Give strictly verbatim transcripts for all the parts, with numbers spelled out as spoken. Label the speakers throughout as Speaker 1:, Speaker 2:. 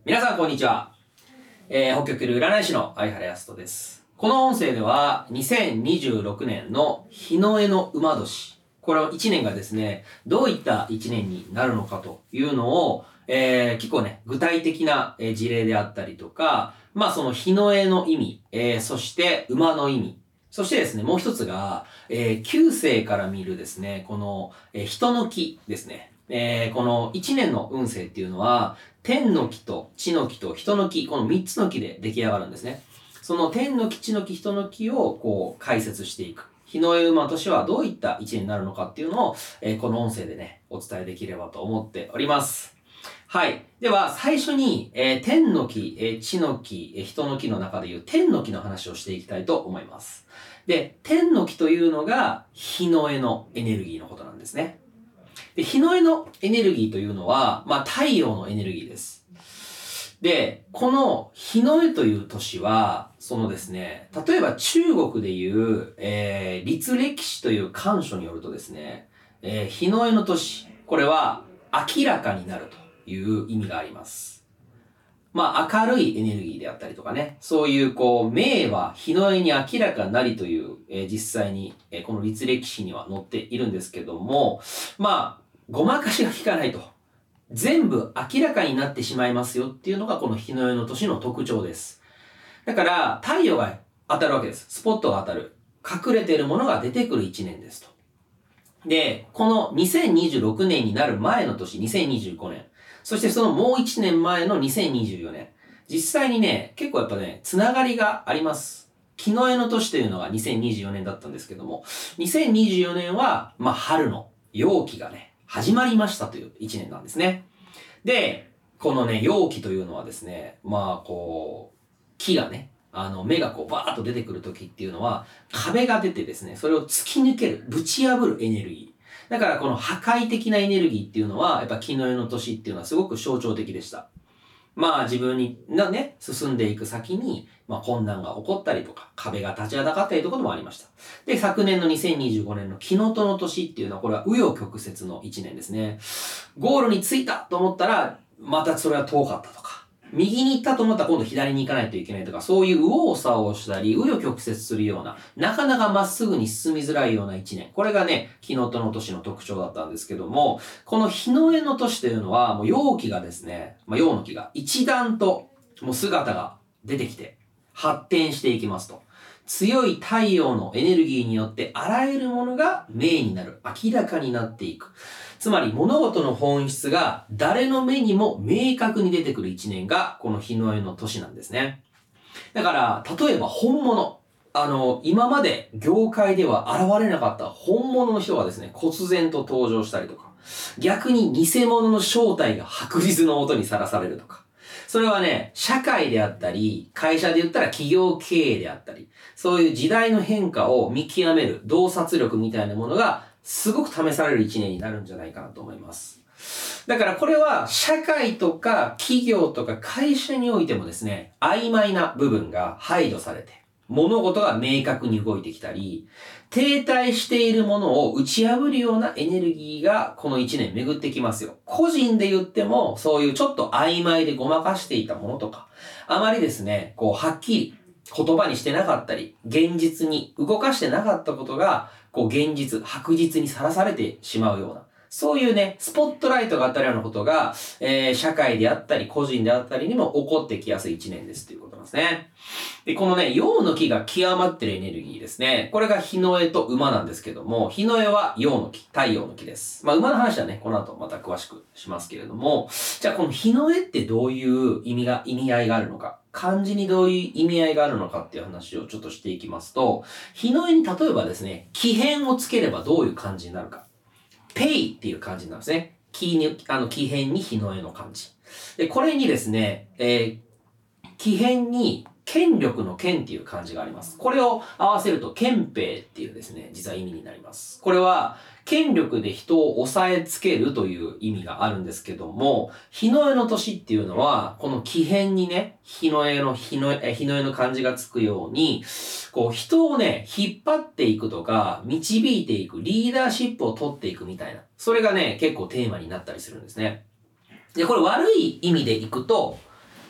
Speaker 1: 皆さんこんにちは。えー、北極る占い師の相原康人です。この音声ではにせんにじゅうろくねんの日の絵の馬年、これいちねんがですね、どういったいちねんになるのかというのを、えー、結構ね、具体的な事例であったりとか、まあその日の絵の意味、えー、そして馬の意味、そしてですね、もう一つが、えー、旧世から見るですね、この、えー、人の木ですね。えー、このいちねんの運勢っていうのは、天の木と地の木と人の木、このみっつの木で出来上がるんですね。その天の木、地の木、人の木をこう解説していく。日の絵馬年はどういったいちねんになるのかっていうのを、えー、この音声でね、お伝えできればと思っております。はい。では、最初に、えー、天の木、えー、地の木、えー、人の木の中でいう天の木の話をしていきたいと思います。で、天の木というのが日の絵のエネルギーのことなんですね。で、日の絵のエネルギーというのは、まあ太陽のエネルギーです。で、この日の絵という年は、そのですね、例えば中国でいう、えー、律歴史という漢書によるとですね、えー、日の絵の年、これは明らかになるという意味があります。まあ明るいエネルギーであったりとかね、そういうこう、明は日の絵に明らかなりという、えー、実際に、えー、この律歴史には載っているんですけども、まあ、ごまかしが効かないと。全部明らかになってしまいますよっていうのがこの日の絵の年の特徴です。だから、太陽が当たるわけです。スポットが当たる。隠れているものが出てくる一年ですと。で、このにせんにじゅうろくねんになる前の年、にせんにじゅうごねん。そしてそのもういちねんまえのにせんにじゅうよねん。実際にね、結構やっぱね、つながりがあります。日の絵の年というのがにせんにじゅうよねんだったんですけども、にせんにじゅうよねんは、まあ春の陽気がね、始まりましたという一年なんですね。で、このね、陽気というのはですね、まあこう、木がね、あの、芽がこうバーッと出てくる時っていうのは、壁が出てですね、それを突き抜ける、ぶち破るエネルギー。だからこの破壊的なエネルギーっていうのは、やっぱ木の絵の年っていうのはすごく象徴的でした。まあ自分に、なね、進んでいく先に、まあ困難が起こったりとか、壁が立ちはだかったりとかもありました。で、昨年のにせんにじゅうごねんの木の戸の年っていうのは、これは紆余曲折の一年ですね。ゴールに着いたと思ったら、またそれは遠かったとか。右に行ったと思ったら今度左に行かないといけないとか、そういう右往左往したり、紆余曲折するような、なかなかまっすぐに進みづらいような一年。これがね、木の戸の年の特徴だったんですけども、この日の絵の年というのは、もう陽気がですね、まあ、陽の木が一段ともう姿が出てきて、発展していきますと。強い太陽のエネルギーによってあらゆるものが明になる、明らかになっていく。つまり物事の本質が誰の目にも明確に出てくる一年がこの日の絵の年なんですね。だから、例えば本物。あの、今まで業界では現れなかった本物の人がですね、忽然と登場したりとか、逆に偽物の正体が白日の音にさらされるとか。それはね、社会であったり、会社で言ったら企業経営であったり、そういう時代の変化を見極める洞察力みたいなものがすごく試される一年になるんじゃないかなと思います。だからこれは社会とか企業とか会社においてもですね、曖昧な部分が排除されて、物事が明確に動いてきたり、停滞しているものを打ち破るようなエネルギーがこの一年巡ってきますよ。個人で言ってもそういうちょっと曖昧でごまかしていたものとか、あまりですね、こうはっきり言葉にしてなかったり、現実に動かしてなかったことが、こう現実、白日にさらされてしまうような、そういうね、スポットライトが当たるようなことが、えー、社会であったり、個人であったりにも起こってきやすい一年ですということなんですね。で、このね、陽の木が極まってるエネルギーですね。これが日の絵と馬なんですけども、日の絵は陽の木、太陽の木です。まあ、馬の話はね、この後また詳しくしますけれども、じゃあこの日の絵ってどういう意味が、意味合いがあるのか、漢字にどういう意味合いがあるのかっていう話をちょっとしていきますと、日の絵に例えばですね、木片をつければどういう漢字になるか。ペイっていう漢字なんですね。木に、あの、木片に日の絵の漢字。で、これにですね、えー、木片に権力の権っていう漢字があります。これを合わせると憲兵っていうですね、実は意味になります。これは、権力で人を押さえつけるという意味があるんですけども、日の絵の年っていうのは、この木片にね、日の絵の、日の絵、日の絵の漢字がつくように、こう人をね、引っ張っていくとか、導いていく、リーダーシップを取っていくみたいな。それがね、結構テーマになったりするんですね。で、これ悪い意味でいくと、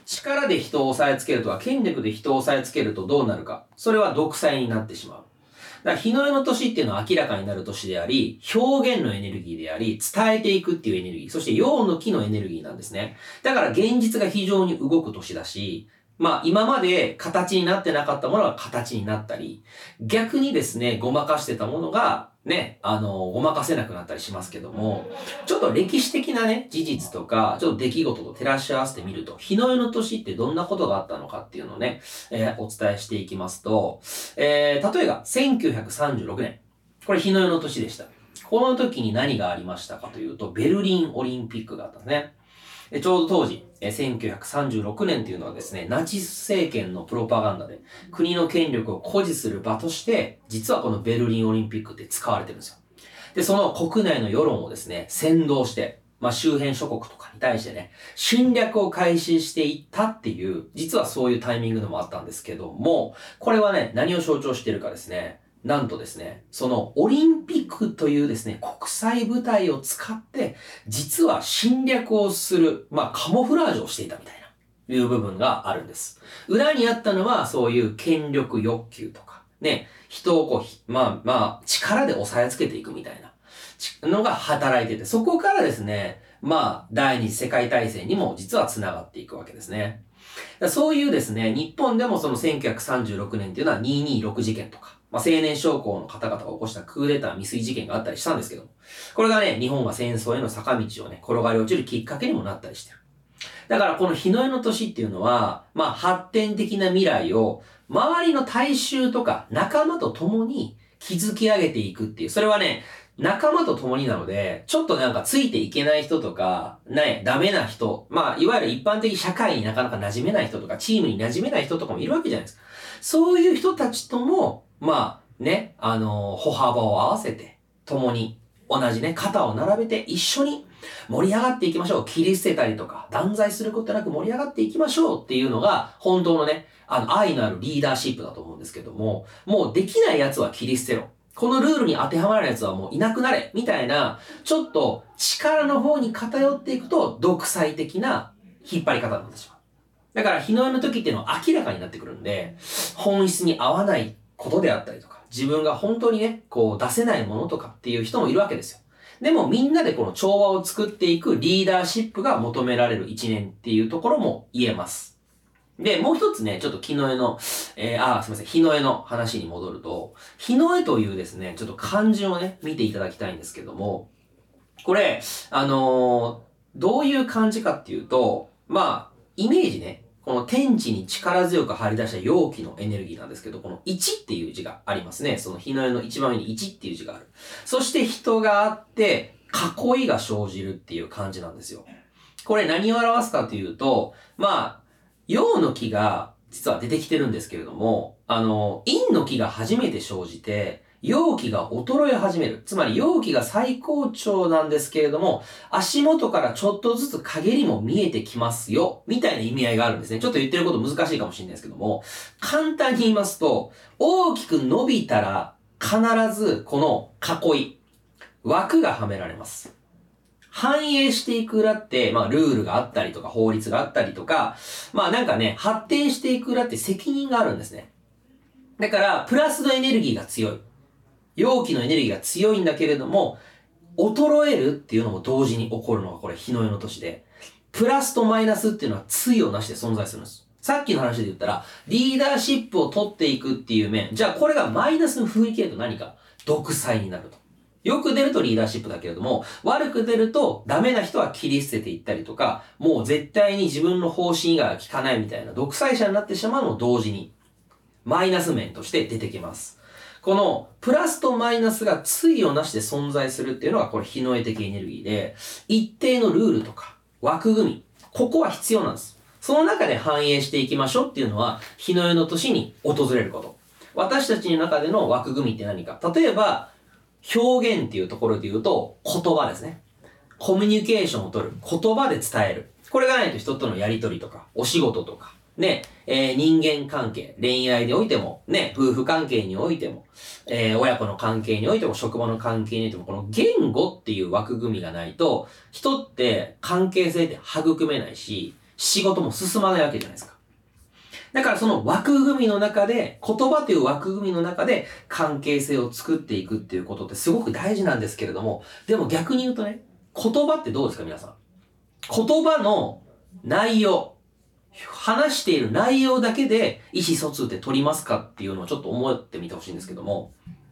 Speaker 1: 力で人を押さえつけるとか、権力で人を押さえつけるとどうなるか。それは独裁になってしまう。だから日の絵の年っていうのは明らかになる年であり、表現のエネルギーであり、伝えていくっていうエネルギー、そして陽の木のエネルギーなんですね。だから現実が非常に動く年だし、まあ今まで形になってなかったものが形になったり、逆にですね、ごまかしてたものがね、あの、ごまかせなくなったりしますけども、ちょっと歴史的なね、事実とか、ちょっと出来事と照らし合わせてみると、日の絵の年ってどんなことがあったのかっていうのをね、えー、お伝えしていきますと、えー、例えばせんきゅうひゃくさんじゅうろくねん。これ日の絵の年でした。この時に何がありましたかというと、ベルリンオリンピックがあったんですね。ちょうど当時、せんきゅうひゃくさんじゅうろくねんというのはですね、ナチス政権のプロパガンダで国の権力を誇示する場として、実はこのベルリンオリンピックって使われてるんですよ。で、その国内の世論をですね、扇動して、まあ周辺諸国とかに対してね、侵略を開始していったっていう、実はそういうタイミングでもあったんですけども、これはね、何を象徴しているかですね、なんとですね、そのオリンピックというですね、国際舞台を使って、実は侵略をする、まあカモフラージュをしていたみたいな、いう部分があるんです。裏にあったのは、そういう権力欲求とか、ね、人をこう、まあまあ、力で押さえつけていくみたいなのが働いてて、そこからですね、まあ、第二次世界大戦にも実は繋がっていくわけですね。そういうですね、日本でもそのせんきゅうひゃくさんじゅうろくねんっていうのはにひゃくにじゅうろく事件とか、まあ、青年将校の方々が起こしたクーデター未遂事件があったりしたんですけども、これがね、日本が戦争への坂道をね、転がり落ちるきっかけにもなったりしてる。だからこの日の絵の年っていうのは、まあ発展的な未来を周りの大衆とか仲間と共に築き上げていくっていう、それはね、仲間と共になので、ちょっとなんかついていけない人とか、ね、ダメな人、まあ、いわゆる一般的社会になかなか馴染めない人とか、チームに馴染めない人とかもいるわけじゃないですか。そういう人たちとも、まあ、ね、あのー、歩幅を合わせて、共に、同じね、肩を並べて一緒に盛り上がっていきましょう。切り捨てたりとか、断罪することなく盛り上がっていきましょうっていうのが、本当のね、あの、愛のあるリーダーシップだと思うんですけども、もうできない奴は切り捨てろ。このルールに当てはまる奴はもういなくなれみたいな、ちょっと力の方に偏っていくと、独裁的な引っ張り方になってしまう。だから、日の絵の時っていうのは明らかになってくるんで、本質に合わないことであったりとか、自分が本当にね、こう出せないものとかっていう人もいるわけですよ。でもみんなでこの調和を作っていくリーダーシップが求められる一年っていうところも言えます。で、もう一つね、ちょっと日の絵の、えー、あー、すみません、日の絵の話に戻ると、日の絵というですね、ちょっと漢字をね、見ていただきたいんですけども、これ、あのー、どういう漢字かっていうと、まあ、イメージね、この天地に力強く張り出した陽気のエネルギーなんですけど、このいちっていう字がありますね。その日の絵の一番上にいちっていう字がある。そして人があって、囲いが生じるっていう感じなんですよ。これ何を表すかというと、まあ、陽の木が実は出てきてるんですけれども、あの、陰の木が初めて生じて、陽気が衰え始める。つまり陽気が最高潮なんですけれども、足元からちょっとずつ陰りも見えてきますよ。みたいな意味合いがあるんですね。ちょっと言ってること難しいかもしれないですけども、簡単に言いますと、大きく伸びたら必ずこの囲い、枠がはめられます。反映していく裏って、まあルールがあったりとか法律があったりとか、まあなんかね、発展していく裏って責任があるんですね。だから、プラスのエネルギーが強い。陽気のエネルギーが強いんだけれども、衰えるっていうのも同時に起こるのがこれ日の絵の年で、プラスとマイナスっていうのは対をなしで存在するんです。さっきの話で言ったら、リーダーシップを取っていくっていう面、じゃあこれがマイナスの雰囲気だと何か独裁になると。よく出るとリーダーシップだけれども、悪く出るとダメな人は切り捨てていったりとか、もう絶対に自分の方針以外は聞かないみたいな独裁者になってしまうのも同時に、マイナス面として出てきます。このプラスとマイナスが対をなしで存在するっていうのがこれ日の絵的エネルギーで、一定のルールとか枠組み、ここは必要なんです。その中で反映していきましょうっていうのは日の絵の年に訪れること。私たちの中での枠組みって何か。例えば、表現っていうところで言うと言葉ですね。コミュニケーションを取る。言葉で伝える。これがないと人とのやりとりとか、お仕事とか、ね、えー、人間関係、恋愛においても、ね、夫婦関係においても、えー、親子の関係においても、職場の関係においても、この言語っていう枠組みがないと、人って関係性って育めないし、 仕事も進まないわけじゃないですか。だからその枠組みの中で、言葉という枠組みの中で関係性を作っていくっていうことってすごく大事なんですけれども、でも逆に言うとね、言葉ってどうですか皆さん。言葉の内容、話している内容だけで意思疎通って取りますかっていうのをちょっと思ってみてほしいんですけども、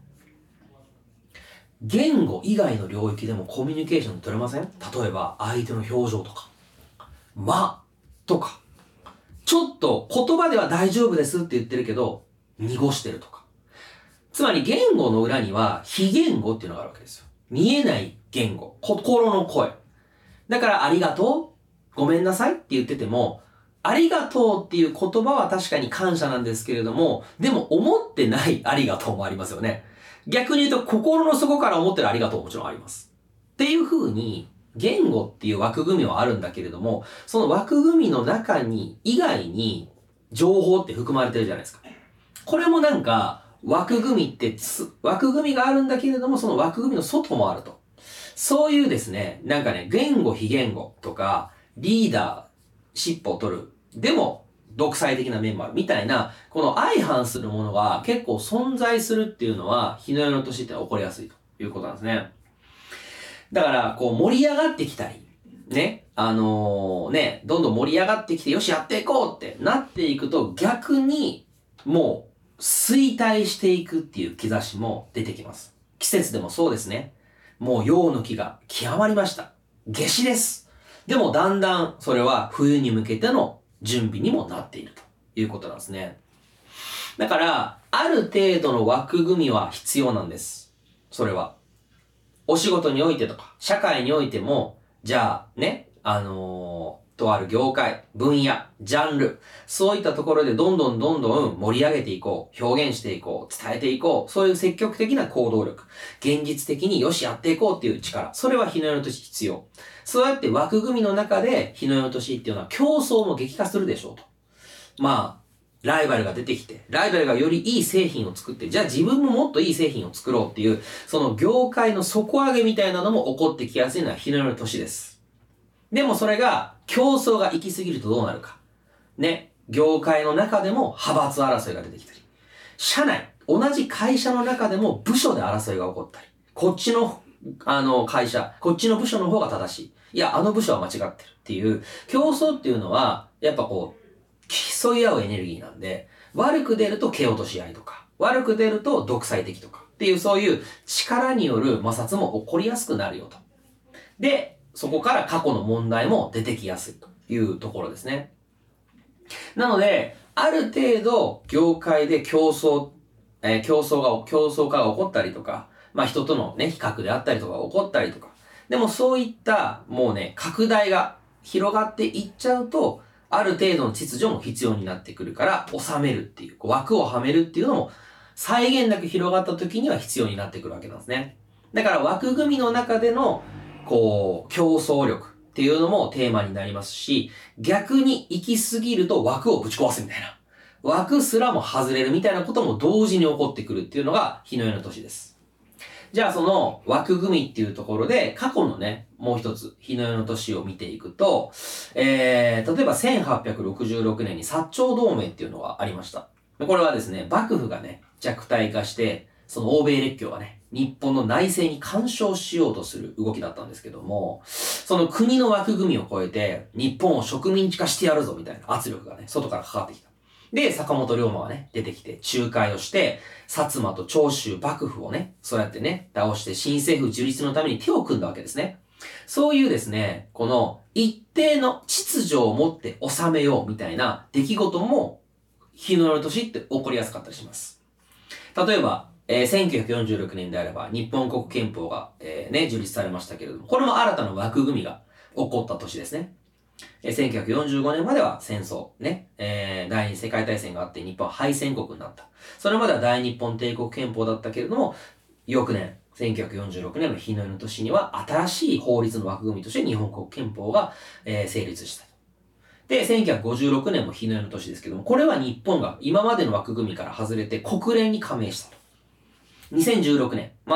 Speaker 1: 言語以外の領域でもコミュニケーション取れません？例えば相手の表情とか、間とか、ちょっと言葉では大丈夫ですって言ってるけど、濁してるとか。つまり言語の裏には非言語っていうのがあるわけですよ。見えない言語、心の声。だからありがとう、ごめんなさいって言ってても、ありがとうっていう言葉は確かに感謝なんですけれども、でも思ってないありがとうもありますよね。逆に言うと心の底から思ってるありがとうももちろんあります。っていう風に、言語っていう枠組みはあるんだけれども、その枠組みの中に、以外に情報って含まれてるじゃないですか。これもなんか、枠組みってつ、枠組みがあるんだけれども、その枠組みの外もあると。そういうですね、なんかね、言語非言語とか、リーダー、尻尾を取る。でも、独裁的な面もある。みたいな、この相反するものが結構存在するっていうのは、日の世の年って起こりやすいということなんですね。だから、こう盛り上がってきたり、ね、あのー、ね、どんどん盛り上がってきて、よし、やっていこうってなっていくと、逆に、もう、衰退していくっていう兆しも出てきます。季節でもそうですね。もう、陽の木が極まりました。夏至です。でも、だんだん、それは冬に向けての準備にもなっているということなんですね。だから、ある程度の枠組みは必要なんです。それは。お仕事においてとか、社会においても、じゃあね、あのー、とある業界、分野、ジャンル、そういったところでどんどんどんどん盛り上げていこう、表現していこう、伝えていこう、そういう積極的な行動力、現実的によしやっていこうっていう力、それは日の世の年必要。そうやって枠組みの中で日の世の年っていうのは競争も激化するでしょうと。まあ、ライバルが出てきて、ライバルがよりいい製品を作って、じゃあ自分ももっといい製品を作ろうっていう、その業界の底上げみたいなのも起こってきやすいのは日の世の年です。でもそれが、競争が行き過ぎるとどうなるか。ね、業界の中でも派閥争いが出てきたり、社内、同じ会社の中でも部署で争いが起こったり、こっちの、あの、会社、こっちの部署の方が正しい。いや、あの部署は間違ってるっていう、競争っていうのは、やっぱこう、競い合うエネルギーなんで、悪く出ると蹴落とし合いとか、悪く出ると独裁的とかっていうそういう力による摩擦も起こりやすくなるよと。で、そこから過去の問題も出てきやすいというところですね。なので、ある程度業界で競争、えー、競争が、競争化が起こったりとか、まあ人とのね、比較であったりとか起こったりとか、でもそういったもうね、拡大が広がっていっちゃうと、ある程度の秩序も必要になってくるから、収めるっていう、こう枠をはめるっていうのも、際限なく広がった時には必要になってくるわけなんですね。だから枠組みの中での、こう、競争力っていうのもテーマになりますし、逆に行き過ぎると枠をぶち壊すみたいな。枠すらも外れるみたいなことも同時に起こってくるっていうのが日の世の年です。じゃあその枠組みっていうところで過去のね、もう一つ日の世の年を見ていくと、えー、例えばせんはっぴゃくろくじゅうろくねんに薩長同盟っていうのがありました。これはですね、幕府がね、弱体化して、その欧米列強がね、日本の内政に干渉しようとする動きだったんですけども、その国の枠組みを超えて、日本を植民地化してやるぞみたいな圧力がね、外からかかってきた。で、坂本龍馬はね、出てきて仲介をして、薩摩と長州幕府をね、そうやってね、倒して新政府樹立のために手を組んだわけですね。そういうですね、この一定の秩序を持って収めようみたいな出来事も、日の世の年って起こりやすかったりします。例えば、えー、せんきゅうひゃくよんじゅうろくねんであれば、日本国憲法が、えー、ね、樹立されましたけれども、これも新たな枠組みが起こった年ですね。えー、せんきゅうひゃくよんじゅうごねんまでは戦争、ね、えー、第二次世界大戦があって日本は敗戦国になった。それまでは大日本帝国憲法だったけれども、翌年、せんきゅうひゃくよんじゅうろくねんの日の世の年には新しい法律の枠組みとして日本国憲法が、えー、成立した。で、せんきゅうひゃくごじゅうろくねんも日の世の年ですけども、これは日本が今までの枠組みから外れて国連に加盟したと。にせんじゅうろくねん、まあ、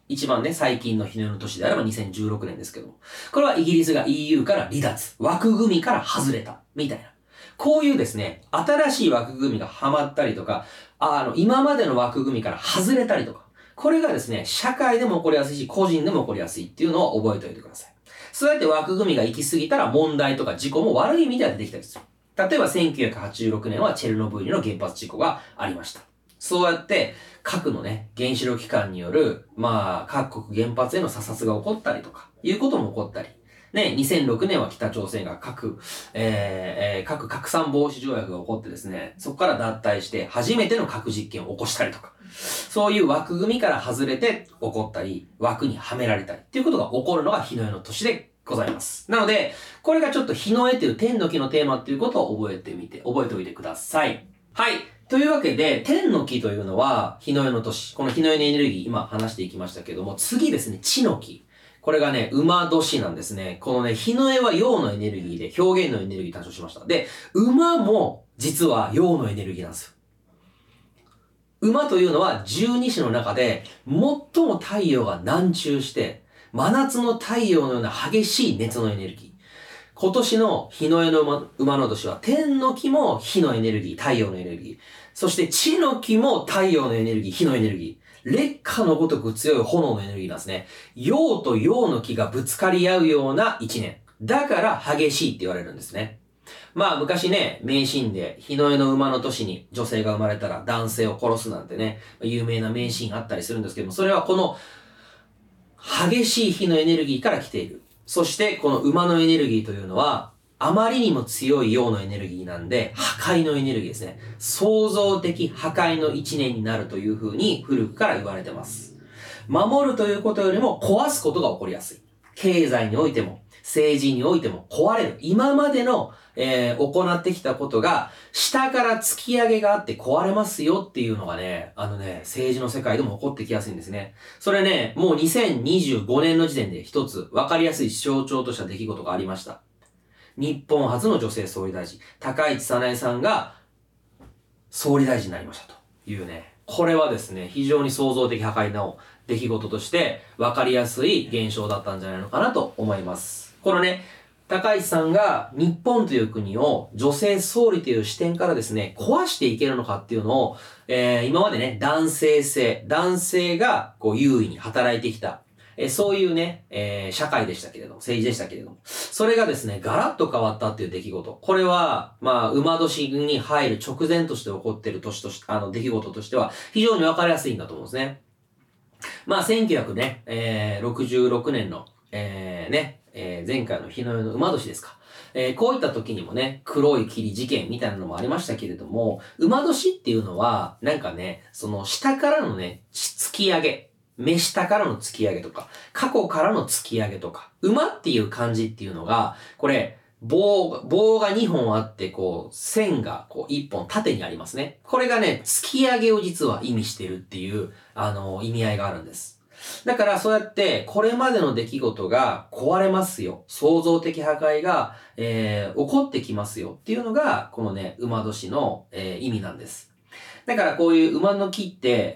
Speaker 1: 一番ね、最近の日の絵の年であればにせんじゅうろくねんですけども。これはイギリスが イーユー から離脱、枠組みから外れた、みたいな。こういうですね、新しい枠組みがはまったりとか、あの、今までの枠組みから外れたりとか、これがですね、社会でも起こりやすいし、個人でも起こりやすいっていうのを覚えておいてください。そうやって枠組みが行き過ぎたら問題とか事故も悪い意味では出てきたりする。例えばせんきゅうひゃくはちじゅうろくねんはチェルノブイリの原発事故がありました。そうやって核のね、原子力機関による、まあ、各国原発への査察が起こったりとか、いうことも起こったり。ね、にせんろくねんは北朝鮮が核、えーえー、核拡散防止条約が起こってですね、そこから脱退して初めての核実験を起こしたりとか、そういう枠組みから外れて起こったり、枠にはめられたりっていうことが起こるのが日の絵の年でございます。なので、これがちょっと日の絵という天の木のテーマっていうことを覚えてみて、覚えておいてください。はい。というわけで、天の木というのは日の絵の年。この日の絵のエネルギー、今話していきましたけども、次ですね、地の木。これがね、馬年なんですね。このね、日の絵は陽のエネルギーで、表現のエネルギー誕生しました。で、馬も実は陽のエネルギーなんですよ。馬というのは十二支の中で最も太陽が南中して、真夏の太陽のような激しい熱のエネルギー。今年の日の絵の馬、馬の年は天の木も火のエネルギー、太陽のエネルギー。そして地の木も太陽のエネルギー、火のエネルギー。烈火のごとく強い炎のエネルギーなんですね。陽と陽の木がぶつかり合うような一年。だから激しいって言われるんですね。まあ昔ね、迷信で日の絵の馬の年に女性が生まれたら男性を殺すなんてね、有名な迷信あったりするんですけども、それはこの激しい火のエネルギーから来ている。そしてこの馬のエネルギーというのは、あまりにも強い陽のエネルギーなんで、破壊のエネルギーですね。創造的破壊の一年になるというふうに古くから言われてます。守るということよりも壊すことが起こりやすい。経済においても、政治においても壊れる。今までの、えー、行ってきたことが、下から突き上げがあって壊れますよっていうのがね、あのね、政治の世界でも起こってきやすいんですね。それね、もうにせんにじゅうごねんの時点で一つ分かりやすい象徴とした出来事がありました。日本初の女性総理大臣、高市早苗さんが総理大臣になりましたというね。これはですね、非常に創造的破壊の出来事として分かりやすい現象だったんじゃないのかなと思います。このね、高市さんが日本という国を女性総理という視点からですね、壊していけるのかっていうのを、えー、今までね、男性性、男性がこう優位に働いてきた。えー、そういうね、えー、社会でしたけれども、政治でしたけれども、それがですね、ガラッと変わったっていう出来事。これは、まあ、馬年に入る直前として起こっている年とし、あの、出来事としては、非常にわかりやすいんだと思うんですね。まあ、せんきゅうひゃくろくじゅうろくねんの、えー、ね、えー、前回の日の絵の馬年ですか。えー、こういった時にもね、黒い霧事件みたいなのもありましたけれども、馬年っていうのは、なんかね、その下からのね、突き上げ。目下からの突き上げとか、過去からの突き上げとか、馬っていう漢字っていうのが、これ、棒、棒がにほんあって、こう、線が、こう、いっぽん縦にありますね。これがね、突き上げを実は意味してるっていう、あの、意味合いがあるんです。だから、そうやって、これまでの出来事が壊れますよ。創造的破壊が、えー、起こってきますよっていうのが、このね、馬年の、えー、意味なんです。だからこういう馬の木って、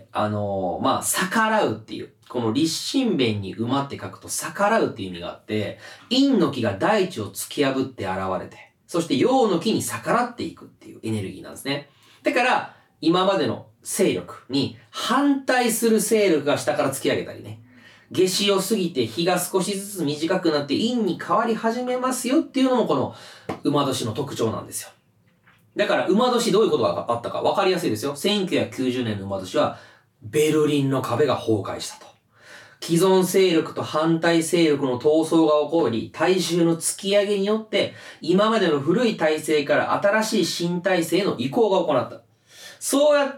Speaker 1: あのー、まあ、逆らうっていう。この立身弁に馬って書くと逆らうっていう意味があって、陰の木が大地を突き破って現れて、そして陽の木に逆らっていくっていうエネルギーなんですね。だから、今までの勢力に反対する勢力が下から突き上げたりね。夏至を過ぎて日が少しずつ短くなって陰に変わり始めますよっていうのもこの馬年の特徴なんですよ。だから、馬年どういうことがあったか分かりやすいですよ。せんきゅうひゃくきゅうじゅうねんの馬年は、ベルリンの壁が崩壊したと。既存勢力と反対勢力の闘争が起こり、大衆の突き上げによって、今までの古い体制から新しい新体制への移行が行った。そうやって、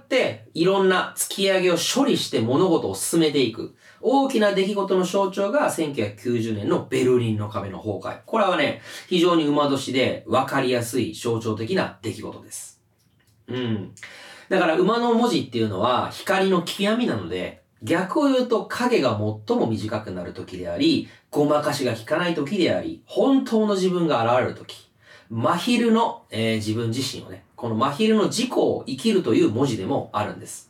Speaker 1: いろんな突き上げを処理して物事を進めていく。大きな出来事の象徴がせんきゅうひゃくきゅうじゅうねんのベルリンの壁の崩壊。これはね、非常に馬年で分かりやすい象徴的な出来事です。うん。だから馬の文字っていうのは光の極みなので、逆を言うと影が最も短くなる時であり、ごまかしが効かない時であり、本当の自分が現れる時。真昼の、えー、自分自身をね、この真昼の自己を生きるという文字でもあるんです。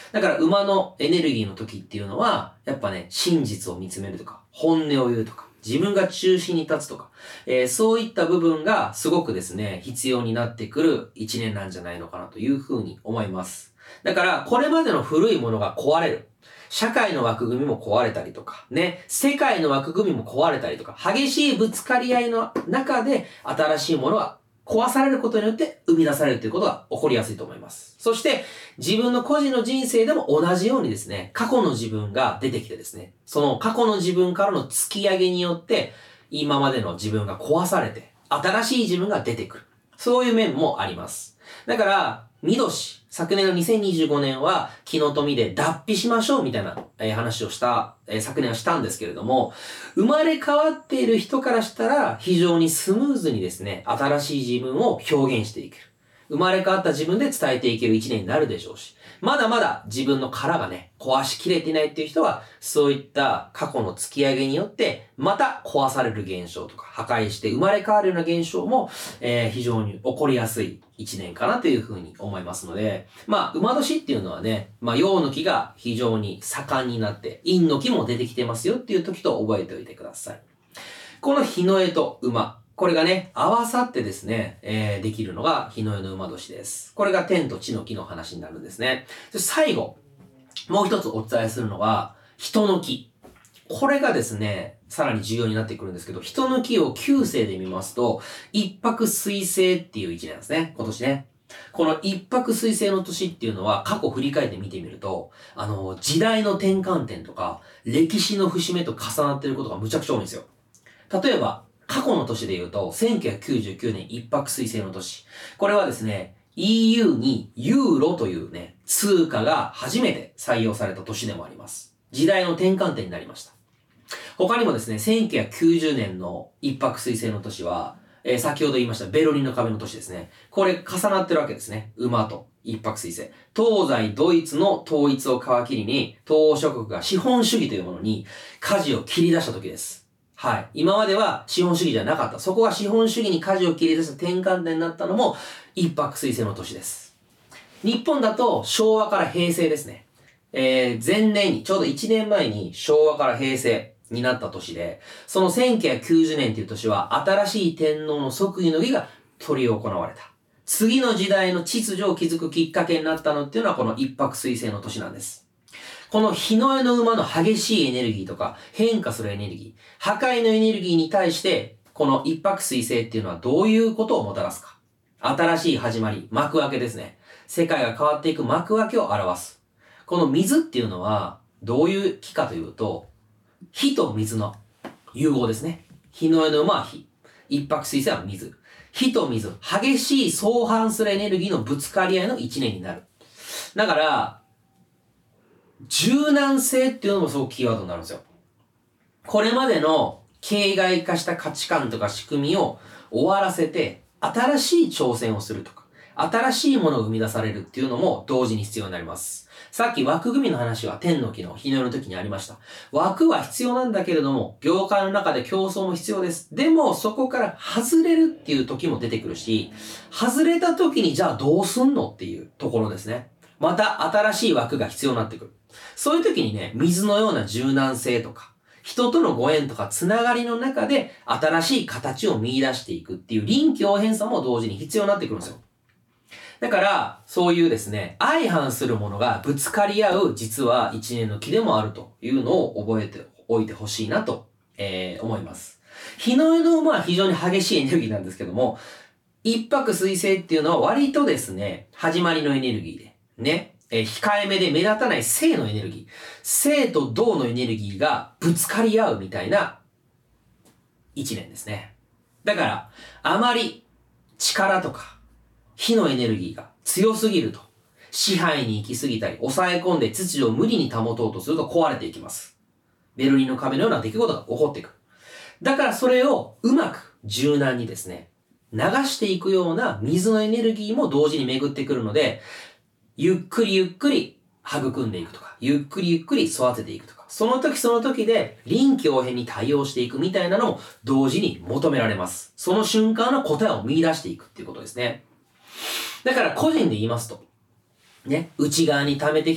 Speaker 1: だから馬のエネルギーの時っていうのは、やっぱね、真実を見つめるとか、本音を言うとか、自分が中心に立つとか、えー、そういった部分がすごくですね、必要になってくる一年なんじゃないのかなというふうに思います。だから、これまでの古いものが壊れる。社会の枠組みも壊れたりとか、ね、世界の枠組みも壊れたりとか、激しいぶつかり合いの中で新しいものが壊されることによって生み出されるということが起こりやすいと思います。そして、自分の個人の人生でも同じようにですね、過去の自分が出てきてですね、その過去の自分からの突き上げによって、今までの自分が壊されて、新しい自分が出てくる。そういう面もあります。だから、ミドシ、昨年のにせんにじゅうごねんは、木の富で脱皮しましょうみたいな、えー、話をした、えー、昨年はしたんですけれども、生まれ変わっている人からしたら、非常にスムーズにですね、新しい自分を表現していける。生まれ変わった自分で伝えていける一年になるでしょうし、まだまだ自分の殻がね、壊しきれていないっていう人は、そういった過去の突き上げによって、また壊される現象とか、破壊して生まれ変わるような現象も、えー、非常に起こりやすい一年かなというふうに思いますので、まあ、馬年っていうのはね、まあ、陽の木が非常に盛んになって、陰の木も出てきてますよっていう時と覚えておいてください。この日の絵と馬。これがね、合わさってですね、えー、できるのが日の絵の馬年です。これが天と地の木の話になるんですね。そして最後、もう一つお伝えするのが、人の木。これがですね、さらに重要になってくるんですけど、人の木を旧星で見ますと、一泊水星っていう一年なんですね、今年ね。この一泊水星の年っていうのは過去振り返って見てみると、あの、時代の転換点とか、歴史の節目と重なっていることがむちゃくちゃ多いんですよ。例えば、過去の年で言うと、せんきゅうひゃくきゅうじゅうきゅうねん一泊水星の年。これはですね、イーユー にユーロというね、通貨が初めて採用された年でもあります。時代の転換点になりました。他にもですね、せんきゅうひゃくきゅうじゅうねんの一泊水星の年は、えー、先ほど言いましたベルリンの壁の年ですね。これ重なってるわけですね。馬と一泊水星。東西ドイツの統一を皮切りに、東欧諸国が資本主義というものに舵を切り出した時です。はい。今までは資本主義じゃなかった。そこが資本主義に舵を切り出した転換点になったのも一泊水星の年です。日本だと昭和から平成ですね。えー、前年に、ちょうどいちねんまえに昭和から平成になった年で、そのせんきゅうひゃくきゅうじゅうねんという年は新しい天皇の即位の儀が執り行われた。次の時代の秩序を築くきっかけになったのっていうのはこの一泊水星の年なんです。この日の絵の馬の激しいエネルギーとか変化するエネルギー、破壊のエネルギーに対して、この一泊水星っていうのはどういうことをもたらすか。新しい始まり、幕開けですね。世界が変わっていく幕開けを表す。この水っていうのはどういう木かというと、火と水の融合ですね。日の絵の馬は火。一泊水星は水。火と水、激しい相反するエネルギーのぶつかり合いの一年になる。だから、柔軟性っていうのもすごくキーワードになるんですよ。これまでの形骸化した価値観とか仕組みを終わらせて、新しい挑戦をするとか、新しいものを生み出されるっていうのも同時に必要になります。さっき枠組みの話は天の木の日の絵の時にありました。枠は必要なんだけれども、業界の中で競争も必要です。でも、そこから外れるっていう時も出てくるし、外れた時にじゃあどうすんのっていうところですね。また新しい枠が必要になってくる。そういう時にね、水のような柔軟性とか、人とのご縁とかつながりの中で新しい形を見出していくっていう臨機応変さも同時に必要になってくるんですよ。だから、そういうですね、相反するものがぶつかり合う実は一年の木でもあるというのを覚えておいてほしいなと、えー、思います。日の絵の馬は非常に激しいエネルギーなんですけども、一泊水星っていうのは割とですね、始まりのエネルギーで、ね、えー、控えめで目立たない正のエネルギー、正と動のエネルギーがぶつかり合うみたいな一年ですね。だから、あまり力とか火のエネルギーが強すぎると、支配に行き過ぎたり、抑え込んで秩序を無理に保とうとすると壊れていきます。ベルリンの壁のような出来事が起こっていく。だからそれをうまく柔軟にですね、流していくような水のエネルギーも同時に巡ってくるので、ゆっくりゆっくり育んでいくとか、ゆっくりゆっくり育てていくとか、その時その時で臨機応変に対応していくみたいなのも同時に求められます。その瞬間の答えを見出していくっていうことですね。だから個人で言いますと、ね、内側に溜めてきた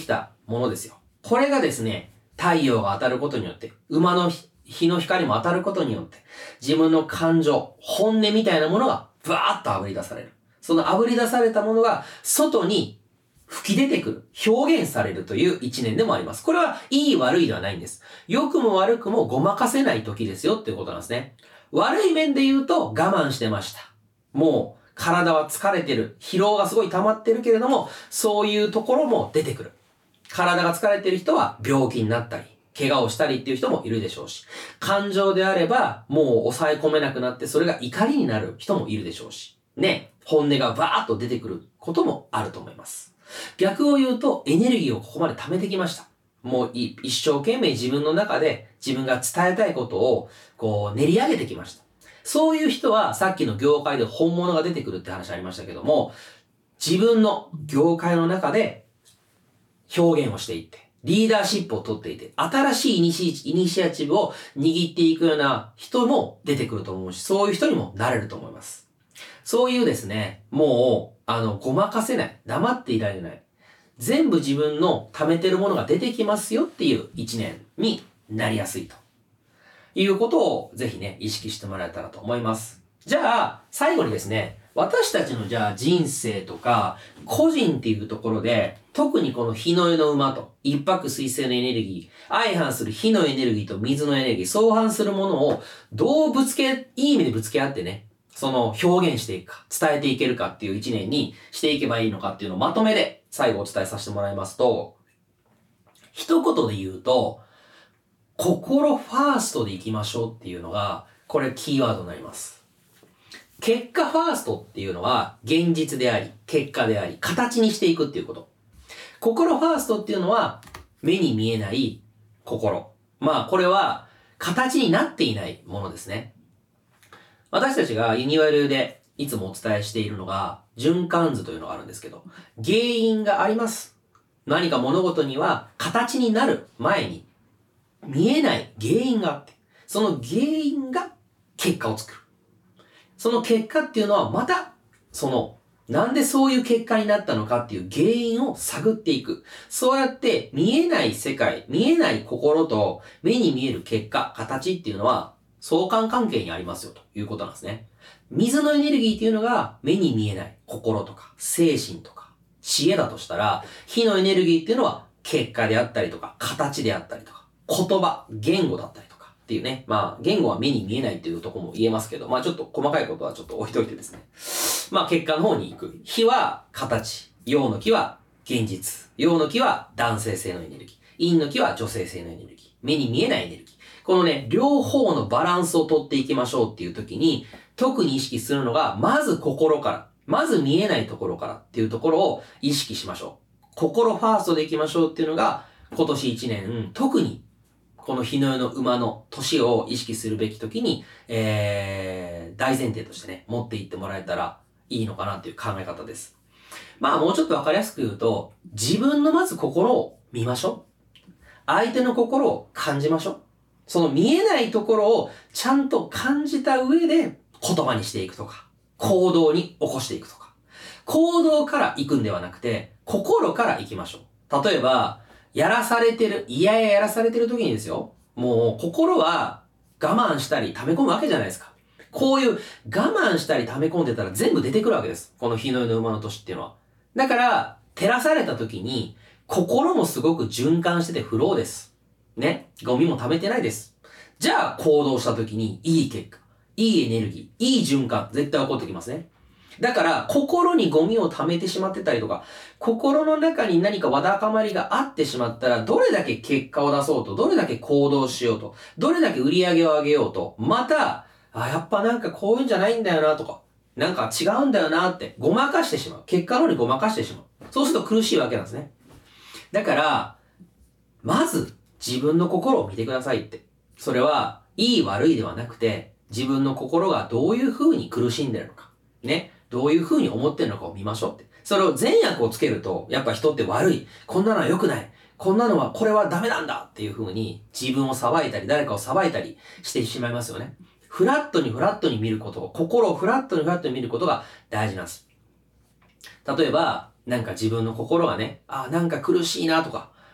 Speaker 1: ものですよ。これがですね、太陽が当たることによって、馬の日の光も当たることによって、自分の感情、本音みたいなものがブワーッと炙り出される。その炙り出されたものが外に吹き出てくる、表現されるという一年でもあります。これはいい悪いではないんです。良くも悪くもごまかせない時ですよっていうことなんですね。悪い面で言うと我慢してました。もう体は疲れてる、疲労がすごい溜まってるけれども、そういうところも出てくる。体が疲れてる人は病気になったり、怪我をしたりっていう人もいるでしょうし、感情であればもう抑え込めなくなってそれが怒りになる人もいるでしょうし、ね、本音がバーッと出てくることもあると思います。逆を言うとエネルギーをここまで貯めてきました。もう一生懸命自分の中で自分が伝えたいことをこう練り上げてきました。そういう人はさっきの業界で本物が出てくるって話ありましたけども、自分の業界の中で表現をしていって、リーダーシップを取っていて、新しいイニシ、イニシアチブを握っていくような人も出てくると思うし、そういう人にもなれると思います。そういうですね、もう、あの、ごまかせない。黙っていられない。全部自分の貯めてるものが出てきますよっていう一年になりやすいということをぜひね、意識してもらえたらと思います。じゃあ、最後にですね、私たちのじゃあ人生とか、個人っていうところで、特にこの火の絵の馬と、一泊水星のエネルギー、相反する火のエネルギーと水のエネルギー、相反するものをどうぶつけ、いい意味でぶつけ合ってね、その表現していくか、伝えていけるかっていう一年にしていけばいいのかっていうのをまとめで最後お伝えさせてもらいますと、一言で言うと、心ファーストでいきましょうっていうのが、これキーワードになります。結果ファーストっていうのは現実であり、結果であり、形にしていくっていうこと。心ファーストっていうのは目に見えない心。まあこれは形になっていないものですね。私たちがユニワルでいつもお伝えしているのが循環図というのがあるんですけど、原因があります。何か物事には形になる前に見えない原因があって、その原因が結果を作る。その結果っていうのはまた、その、なんでそういう結果になったのかっていう原因を探っていく。そうやって見えない世界、見えない心と目に見える結果、形っていうのは相関関係にありますよということなんですね。水のエネルギーっていうのが目に見えない心とか精神とか知恵だとしたら、火のエネルギーっていうのは結果であったりとか形であったりとか言葉、言語だったりとかっていうね。まあ言語は目に見えないっていうところも言えますけど、まあちょっと細かいことはちょっと置いといてですね。まあ結果の方に行く。火は形、陽の木は現実、陽の木は男性性のエネルギー、陰の木は女性性のエネルギー、目に見えないエネルギー。このね、両方のバランスをとっていきましょうっていう時に、特に意識するのが、まず心から、まず見えないところからっていうところを意識しましょう。心ファーストでいきましょうっていうのが、今年一年、特にこの日の世の馬の年を意識するべき時に、えー、大前提としてね、持っていってもらえたらいいのかなっていう考え方です。まあもうちょっとわかりやすく言うと、自分のまず心を見ましょう。相手の心を感じましょう。その見えないところをちゃんと感じた上で言葉にしていくとか、行動に起こしていくとか。行動から行くんではなくて、心から行きましょう。例えば、やらされてる、いやいややらされてる時にですよ。もう心は我慢したり溜め込むわけじゃないですか。こういう我慢したり溜め込んでたら全部出てくるわけです。この日の世の馬の年っていうのは。だから、照らされた時に、心もすごく循環しててフローです。ね。ゴミも溜めてないです。じゃあ行動した時にいい結果、いいエネルギー、いい循環、絶対起こってきますね。だから、心にゴミを溜めてしまってたりとか、心の中に何かわだかまりがあってしまったら、どれだけ結果を出そうと、どれだけ行動しようと、どれだけ売り上げを上げようと、また、あ、やっぱなんかこういうんじゃないんだよなとか、なんか違うんだよなって、ごまかしてしまう。結果の方にごまかしてしまう。そうすると苦しいわけなんですね。だから、まず、自分の心を見てくださいって。それは、いい悪いではなくて、自分の心がどういう風に苦しんでるのか。ね。どういう風に思ってるのかを見ましょうって。それを善悪をつけると、やっぱ人って悪い。こんなのは良くない。こんなのは、これはダメなんだっていう風に、自分を裁いたり、誰かを裁いたりしてしまいますよね。フラットにフラットに見ることを、心をフラットにフラットに見ることが大事なんです。例えば、なんか自分の心がね、あ、なんか苦しいなとか、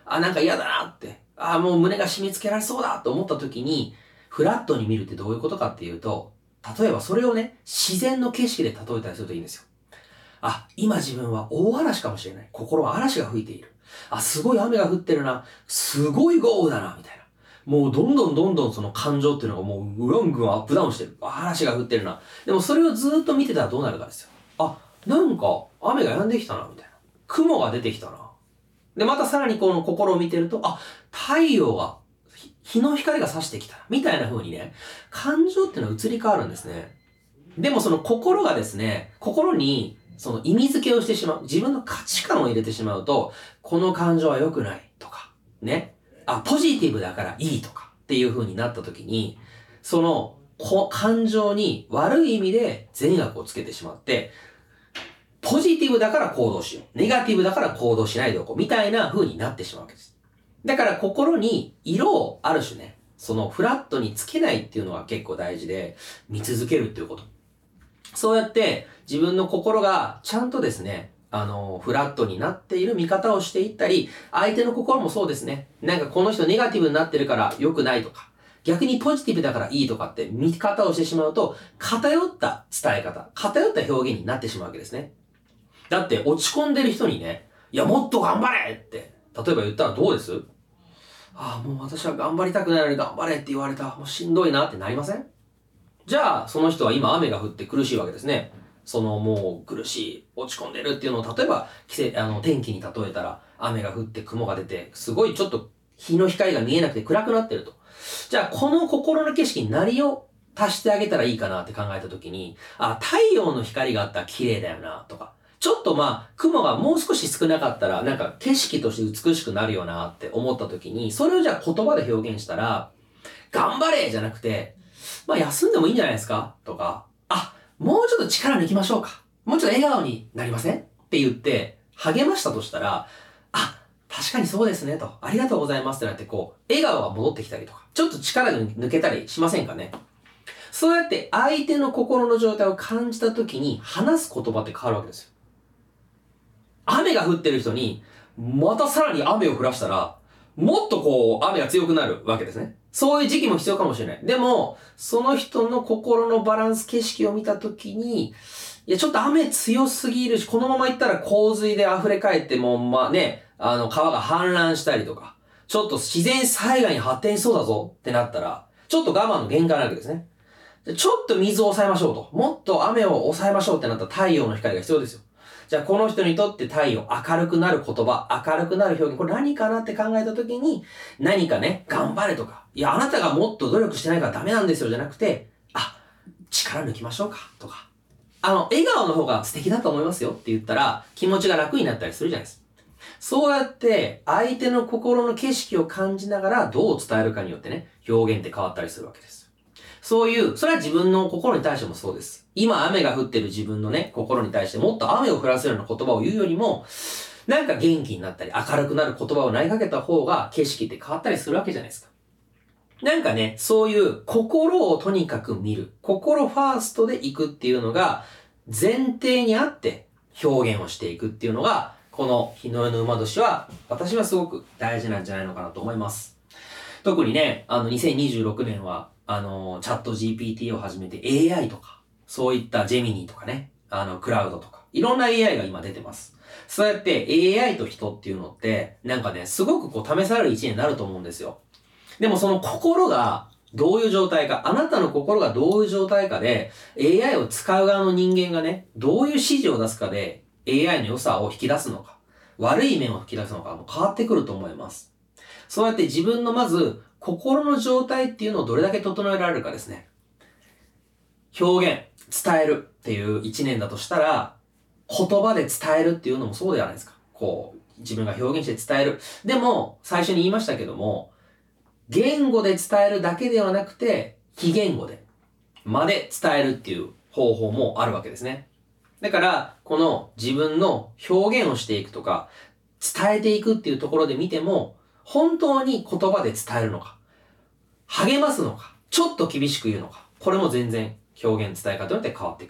Speaker 1: あ、なんか嫌だなって、あ、もう胸が締め付けられそうだと思った時に、フラットに見るってどういうことかっていうと、例えばそれをね、自然の景色で例えたりするといいんですよ。あ、今自分は大嵐かもしれない。心は嵐が吹いている。あ、すごい雨が降ってるな。すごい豪雨だな、みたいな。もうどんどんどんどんその感情っていうのがもうぐんぐんアップダウンしてる。嵐が降ってるな。でもそれをずっと見てたらどうなるかですよ。あ、なんか雨が止んできたな、みたいな。雲が出てきたな。で、またさらにこの心を見てると、あ、太陽が、日の光が差してきたな。みたいな風にね、感情っていうのは移り変わるんですね。でもその心がですね、心にその意味付けをしてしまう。自分の価値観を入れてしまうと、この感情は良くないとか、ね。あ、ポジティブだからいいとかっていう風になった時に、そのこ感情に悪い意味で善悪をつけてしまって、ポジティブだから行動しよう。ネガティブだから行動しないでおこう。みたいな風になってしまうわけです。だから心に色をある種ね、そのフラットにつけないっていうのが結構大事で、見続けるっていうこと。そうやって自分の心がちゃんとですね、あの、フラットになっている見方をしていったり、相手の心もそうですね。なんかこの人ネガティブになってるから良くないとか、逆にポジティブだからいいとかって見方をしてしまうと、偏った伝え方、偏った表現になってしまうわけですね。だって落ち込んでる人にね、いやもっと頑張れって、例えば言ったらどうです？ああ、もう私は頑張りたくないのに頑張れって言われた。もうしんどいなってなりません？じゃあ、その人は今雨が降って苦しいわけですね。そのもう苦しい、落ち込んでるっていうのを、例えば、季節、あの、天気に例えたら、雨が降って雲が出て、すごいちょっと日の光が見えなくて暗くなってると。じゃあ、この心の景色に何を足してあげたらいいかなって考えたときに、あ、太陽の光があったら綺麗だよな、とか。ちょっとまあ、雲がもう少し少なかったら、なんか景色として美しくなるよなって思ったときに、それをじゃあ言葉で表現したら、頑張れじゃなくて、まあ休んでもいいんじゃないですかとか、あ、もうちょっと力抜きましょうか。もうちょっと笑顔になりませんって言って励ましたとしたら、あ、確かにそうですねと、ありがとうございますってなってこう、笑顔が戻ってきたりとか、ちょっと力が抜けたりしませんかね。そうやって相手の心の状態を感じた時に話す言葉って変わるわけですよ。雨が降ってる人に、またさらに雨を降らしたら、もっとこう、雨が強くなるわけですね。そういう時期も必要かもしれない。でも、その人の心のバランス、景色を見たときに、いや、ちょっと雨強すぎるし、このまま行ったら洪水で溢れ返っても、まあね、あの、川が氾濫したりとか、ちょっと自然災害に発展しそうだぞってなったら、ちょっと我慢の限界なわけですね。ちょっと水を抑えましょうと。もっと雨を抑えましょうってなったら太陽の光が必要ですよ。じゃあこの人にとって太陽、明るくなる言葉、明るくなる表現、これ何かなって考えたときに、何かね、頑張れとか、いや、あなたがもっと努力してないからダメなんですよじゃなくて、あ、力抜きましょうかとか、あの、笑顔の方が素敵だと思いますよって言ったら、気持ちが楽になったりするじゃないですか。そうやって、相手の心の景色を感じながら、どう伝えるかによってね、表現って変わったりするわけです。そういう、それは自分の心に対してもそうです。今雨が降ってる自分のね、心に対してもっと雨を降らせるような言葉を言うよりも、なんか元気になったり明るくなる言葉を投げかけた方が景色って変わったりするわけじゃないですか。なんかね、そういう心をとにかく見る。心ファーストで行くっていうのが前提にあって表現をしていくっていうのが、この日の絵の馬年は私はすごく大事なんじゃないのかなと思います。特にね、あのにせんにじゅうろくねんはあの、チャット ジーピーティー をはじめて エーアイ とか、そういったジェミニーとかね、あの、クラウドとか、いろんな エーアイ が今出てます。そうやって エーアイ と人っていうのって、なんかね、すごくこう試される一年になると思うんですよ。でもその心がどういう状態か、あなたの心がどういう状態かで、エーアイ を使う側の人間がね、どういう指示を出すかで、エーアイ の良さを引き出すのか、悪い面を引き出すのかも変わってくると思います。そうやって自分のまず、心の状態っていうのをどれだけ整えられるかですね。表現、伝えるっていう一年だとしたら、言葉で伝えるっていうのもそうじゃないですか。こう、自分が表現して伝える。でも、最初に言いましたけども、言語で伝えるだけではなくて、非言語で、まで伝えるっていう方法もあるわけですね。だから、この自分の表現をしていくとか、伝えていくっていうところで見ても、本当に言葉で伝えるのか、励ますのか、ちょっと厳しく言うのか、これも全然表現伝え方によって変わってくる。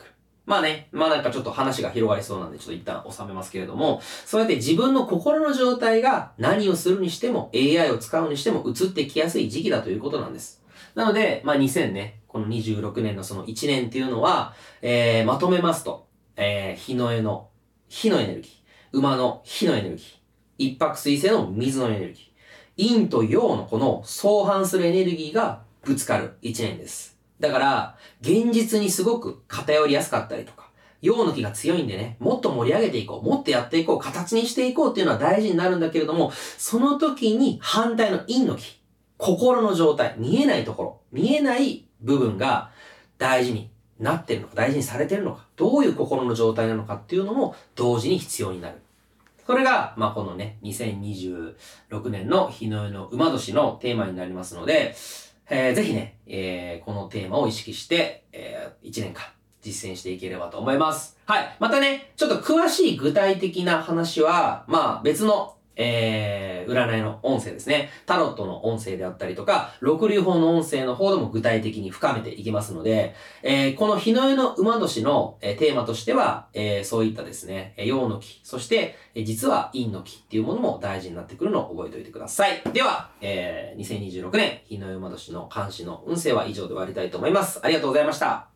Speaker 1: まあね、まあなんかちょっと話が広がりそうなんでちょっと一旦収めますけれども、そうやって自分の心の状態が何をするにしても エーアイ を使うにしても移ってきやすい時期だということなんです。なので、まあにせんね、このにじゅうろくねんのそのいちねんっていうのは、えー、まとめますと、えー、日の絵の火のエネルギー、馬の火のエネルギー、一泊水星の水のエネルギー、陰と陽のこの相反するエネルギーがぶつかるいちねんです。だから、現実にすごく偏りやすかったりとか、陽の気が強いんでね、もっと盛り上げていこう、もっとやっていこう、形にしていこうっていうのは大事になるんだけれども、その時に反対の陰の気、心の状態、見えないところ、見えない部分が大事になってるのか、大事にされてるのか、どういう心の状態なのかっていうのも同時に必要になる。それが、まあ、このね、にせんにじゅうろくねんの日の絵の馬年のテーマになりますので、えー、ぜひね、えー、このテーマを意識して、えー、いちねんかん実践していければと思います。はい。またね、ちょっと詳しい具体的な話は、まあ、別のえー、占いの音声ですね。タロットの音声であったりとか、六流法の音声の方でも具体的に深めていきますので、えー、この日の絵の馬年の、えー、テーマとしては、えー、そういったですね、陽の気、そして、えー、実は陰の気っていうものも大事になってくるのを覚えておいてください。では、えー、にせんにじゅうろくねん日の絵馬年の監視の運勢は以上で終わりたいと思います。ありがとうございました。